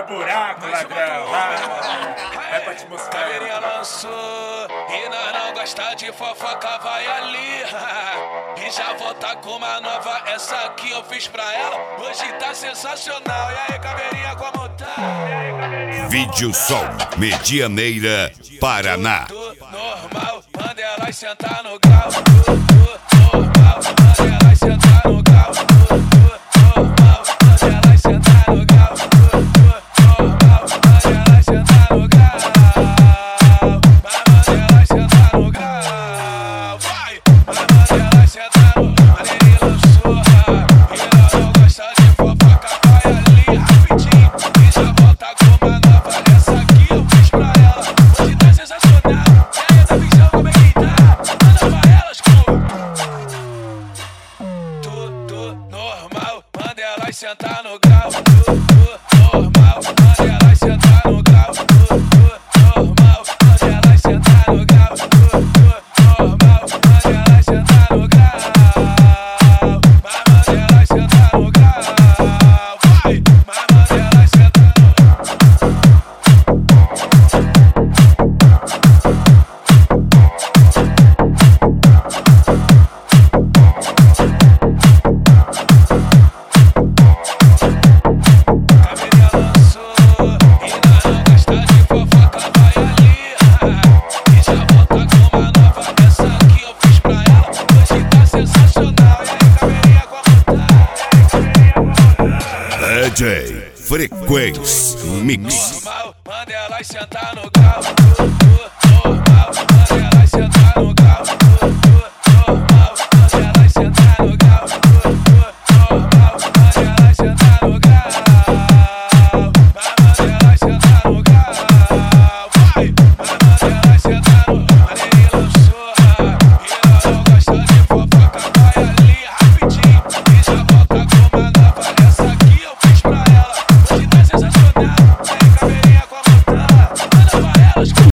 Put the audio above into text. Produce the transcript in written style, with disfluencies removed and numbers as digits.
É buraco, ladrão. É pra te mostrar. Caveirinha lançou e nós não gosta de fofoca, vai ali. E já volta com uma nova, essa aqui eu fiz pra ela. Hoje tá sensacional. E aí, Caveirinha, como tá? Vídeo Sol, Medianeira, Paraná. Normal, manda elas sentar no grau. Normal, manda elas sentar no grau. Normal, manda elas sentar no grau. Normal, manda elas sentar no grau. Vai, manda elas sentar no grau. Vai, manda elas sentar no grau. Maneirinha lançou, e nós não gosta de fofoca, vai ali rapidinho. E já volta com uma nova, essa aqui eu fiz pra ela. Hoje tá sensacional. E aí, tá pensando como é que tá? Manda pra elas como tudo normal, manda elas sentar no grau. Tudo normal, manda elas sentar no grau. Tudo normal, manda elas sentar no grau. Tudo normal, manda elas sentar no grau. Vai, manda elas sentar no grau. Vai, vai, manda elas sentar no grau. Caveirinha lançou e nós não gosta de fofoca, vai ali. E já volta com uma nova, essa aqui eu fiz pra ela. Hoje tá sensacional. E aí, Caveirinha, como tá? DJ Frequência Mix. Normal, manda elas sentar no grau. Normal, manda elas sentar no grau.